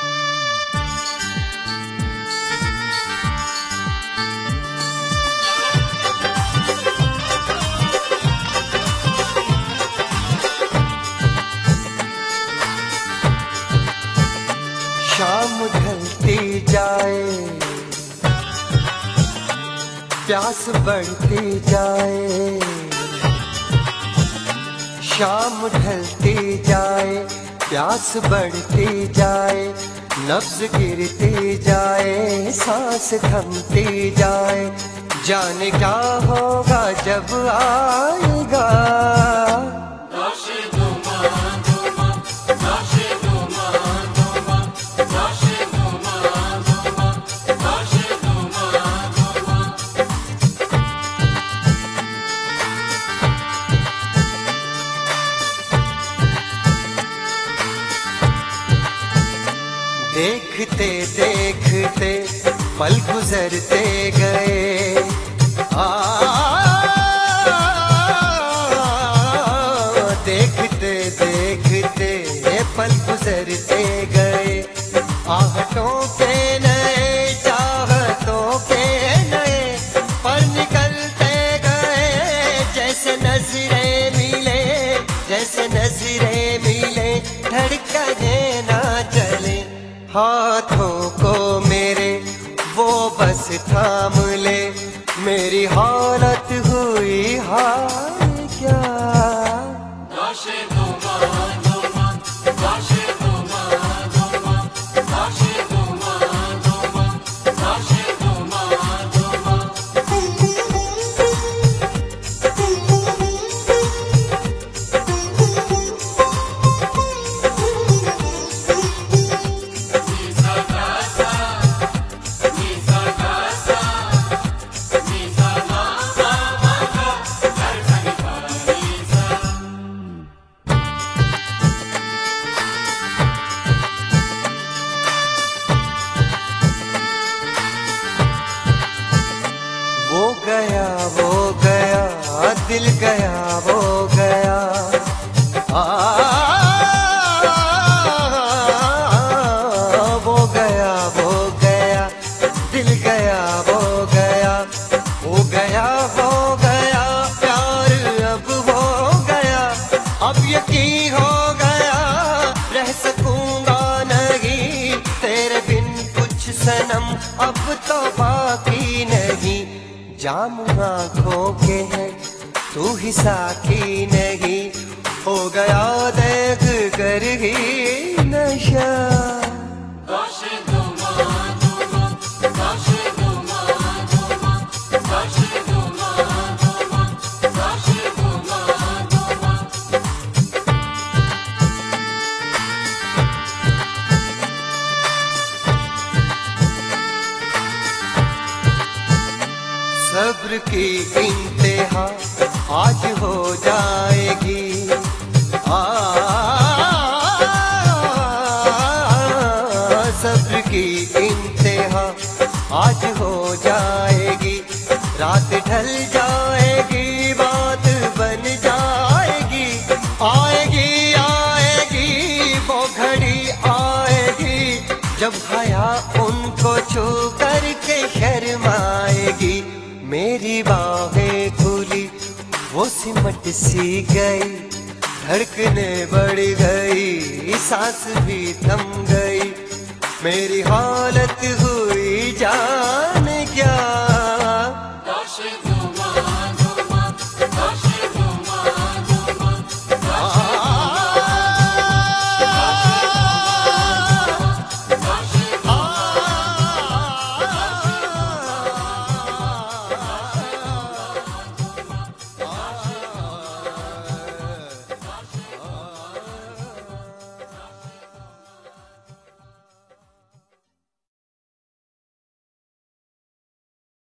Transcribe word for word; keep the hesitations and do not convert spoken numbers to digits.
शाम ढलती जाए, प्यास बढ़ती जाए। शाम ढलती जाए, प्यास बढ़ती जाए, नब्ज गिरती जाए, सांस थमती जाए। जाने क्या होगा जब आएगा देखते देखते पल गुजरते गए। आ देखते देखते पल गुजरते गए। आहटों के नए चाहतों के नए पल निकलते गए। जैसे नजरें मिले, जैसे नजरें मिले, धड़कने ना चले। हाथों को मेरे वो बस थाम ले, मेरी हालत हुई हाल क्या। वो गया वो गया दिल गया वो गया। आ, वो गया वो गया दिल गया वो गया। वो गया हो गया प्यार अब हो गया। अब यकीन हो गया रह सकूंगा नहीं तेरे बिन कुछ सनम अब तो बाकी नहीं। जाम आँखों के है तू ही साकी नहीं, हो गया देख कर ही नशा। सब्र की इंतहा आज हो जाएगी। आ, सब्र की इंतहा आज हो जाएगी। रात ढल जाएगी, बात बन जाएगी। आएगी आएगी वो घड़ी आएगी जब हया उनको छू करके शर्माएगी। मेरी बाहें खुली वो सिमट सी गई, धड़कने बढ़ गई, सांस भी थम गई। मेरी हालत हुई जा